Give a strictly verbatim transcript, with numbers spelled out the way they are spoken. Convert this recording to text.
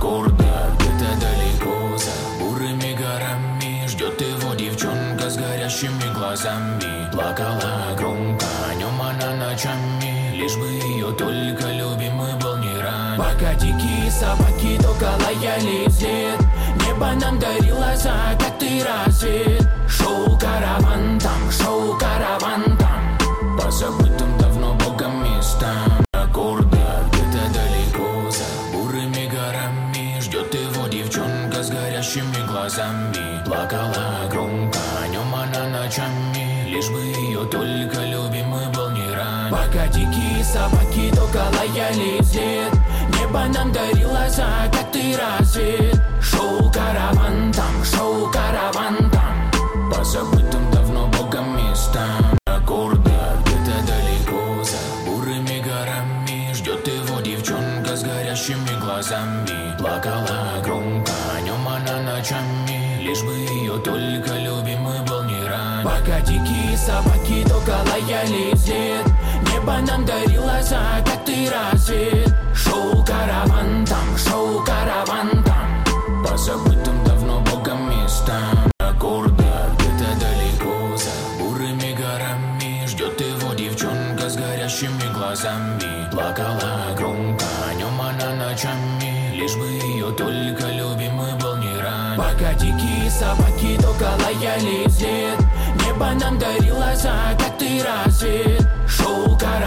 аккорда. Где-то далеко за бурыми горами ждет его девчонка с горящими глазами. Плакала громко о нем она ночами, лишь бы ее только любимый был не рад. Пока дикие собаки только лаяли вслед, небо нам дарило закатный рассвет. Шел караван там, шел караван там, по забытым давно богом местам. Аккорда где-то далеко за бурыми горами ждет его девчонка с горящими глазами. Плакала громко о нем она ночами, лишь бы ее только любимый был не рад. Пока дикие собаки только лаяли вслед, небо нам дарило закатный рассвет. Шел караван там, шел караван там, по забытым давно богом местам. Аккорда где-то далеко за бурыми горами ждет его девчонка с горящими глазами. Плакала громко о нем она ночами, лишь бы ее только любимый был не рад. Пока дикие собаки только лаяли вслед, небо нам дарило закатный рассвет. Шел караван там, шел караван там, по забытым давно богом местам. Аккорда где-то далеко за бурыми горами ждет его девчонка с горящими глазами. Плакала громко о нем она ночами, лишь бы ее только любимый был не рад. Пока дикие собаки только лаяли вслед, небо нам дарило закатный рассвет. Шел караван.